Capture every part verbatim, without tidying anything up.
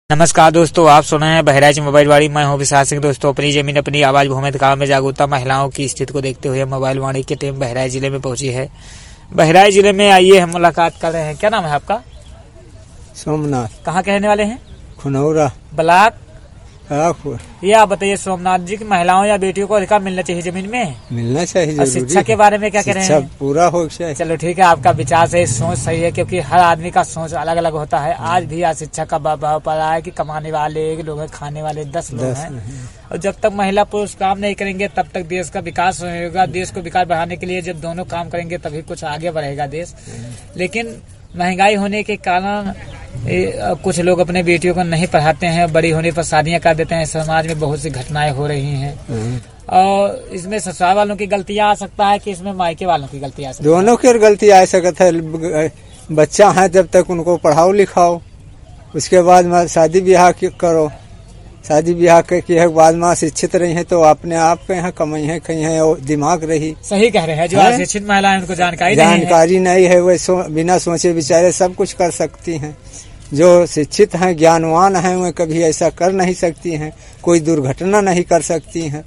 नमस्कार दोस्तों, आप सुन रहे हैं बहराइच मोबाइल वाणी। मैं हूं विशाल सिंह। दोस्तों, अपनी जमीन अपनी आवाज भूमित गांव में जागरूकता महिलाओं की स्थिति को देखते हुए मोबाइल वाणी की टीम बहराइच जिले में पहुंची है। बहराइच जिले में आइए हम मुलाकात कर रहे हैं। क्या नाम है आपका? सोमनाथ। कहाँ के रहने वाले हैं? खुनौरा ब्लॉक। खड़ापुर। ये आप बताइए सोमनाथ जी की महिलाओं या बेटियों को अधिकार मिलना चाहिए जमीन में? मिलना चाहिए, और शिक्षा के बारे में क्या कह रहे हैं? पूरा हो चाहिए। चलो ठीक है, आपका विचार सही, सोच सही है, क्योंकि हर आदमी का सोच अलग अलग होता है। आज भी आज शिक्षा का भाव पड़ रहा है कि कमाने वाले एक लोग हैं, खाने वाले दस लोग हैं। और जब तक महिला पुरुष काम नहीं करेंगे तब तक देश का विकास नहीं होगा। देश को विकास बढ़ाने के लिए जब दोनों काम करेंगे तभी कुछ आगे बढ़ेगा देश। लेकिन महंगाई होने के कारण कुछ लोग अपने बेटियों को नहीं पढ़ाते हैं, बड़ी होने पर शादियां कर देते हैं। समाज में बहुत सी घटनाएं हो रही हैं और इसमें ससुराल वालों की गलतियां आ सकता है कि इसमें मायके वालों की गलती आ सकती है। दोनों की गलती आ सकता है। बच्चा है जब तक उनको पढ़ाओ लिखाओ, उसके बाद में शादी ब्याह करो। शादी ब्याह के बाद में शिक्षित रही है तो अपने आप के यहाँ कमाई है, कहीं है और दिमाग रही। सही कह रहे हैं। जो अशिक्षित महिलाएं उनको जानकारी जानकारी नहीं है, वे सो, बिना सोचे विचारे सब कुछ कर सकती हैं। जो शिक्षित हैं, ज्ञानवान हैं, वे कभी ऐसा कर नहीं सकती हैं, कोई दुर्घटना नहीं कर सकती हैं,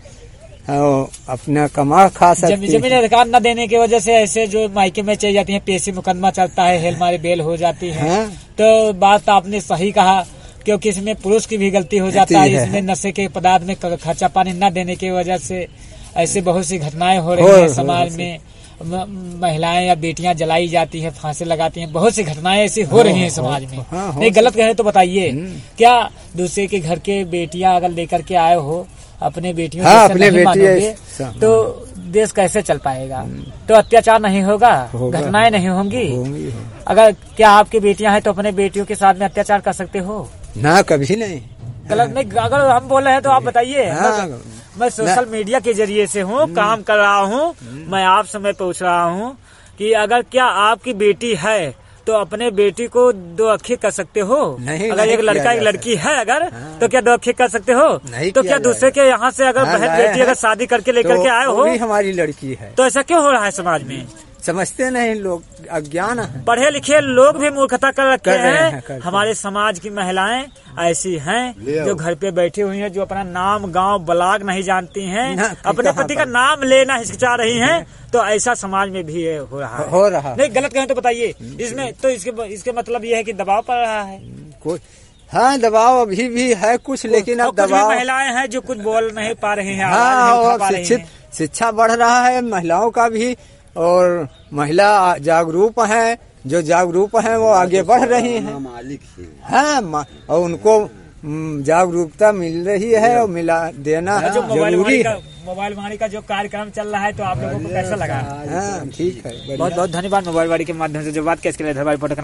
अपना कमा खा सकती हैं। जमीन अधिकार न देने की वजह से ऐसे जो मायके में चली जाती हैं, पेशी मुकदमा चलता है, हेल मारी बेल हो जाती है। तो बात आपने सही कहा, क्योंकि इसमें पुरुष की भी गलती हो जाता है। इसमें नशे के पदार्थ में खर्चा पानी न देने की वजह से ऐसे बहुत सी घटनाएं हो रही हैं समाज में। महिलाएं या बेटियां जलाई जाती हैं, फांसी लगाती हैं, बहुत सी घटनाएं ऐसी हो रही हैं समाज में। नहीं गलत कहे तो बताइए, क्या दूसरे के घर के बेटियां अगर लेकर के आए हो, अपने बेटियों हाँ, से अपने नहीं मानोगे तो देश कैसे चल पाएगा? तो अत्याचार नहीं होगा, घटनाएं नहीं होंगी। अगर क्या आपकी बेटियां हैं तो अपने बेटियों के साथ में अत्याचार कर सकते हो? ना, कभी नहीं। गलत नहीं, अगर हम बोल रहे हैं तो आप बताइए। हाँ, मैं सोशल मीडिया के जरिए से हूँ, काम कर रहा हूँ, मैं आप समय पूछ रहा हूँ कि अगर क्या आपकी बेटी है तो अपने बेटी को दो अखी कर सकते हो? नहीं, अगर नहीं एक लड़का एक लड़की है अगर हाँ। तो क्या दो अखी कर सकते हो? नहीं, तो क्या दूसरे के यहाँ से अगर बहन बेटी अगर शादी करके लेकर तो के आए हो, हमारी लड़की है, तो ऐसा क्यों हो रहा है समाज में? समझते नहीं लोग, अज्ञान है। पढ़े लिखे लोग भी मूर्खता कर रखे कर हैं, हैं। हमारे समाज की महिलाएं ऐसी हैं जो घर पे बैठी हुई हैं, जो अपना नाम गांव ब्लॉक नहीं जानती हैं, अपने पति का नाम लेना हिचकिचा रही हैं। तो ऐसा समाज में भी हो रहा है। हो रहा नहीं गलत कहें तो बताइए इसमें। तो इसके इसके मतलब ये है कि दबाव पड़ रहा है कोई। हाँ, दबाव अभी भी है कुछ, लेकिन अब दबाव। महिलाएं हैं जो कुछ बोल नहीं पा रही हैं। हाँ, शिक्षित शिक्षा बढ़ रहा है महिलाओं का भी, और महिला जागरूक हैं। जो जागरूक हैं वो आगे बढ़ रही हैं। मालिक हाँ, और उनको जागरूकता मिल रही है और मिला देना जरूरी है। मोबाइल वाणी का जो कार्यक्रम चल रहा है तो आप लोगों को कैसा लगा? हाँ, ठीक है। बहुत बहुत धन्यवाद मोबाइल वाणी के माध्यम से जो बात कैसे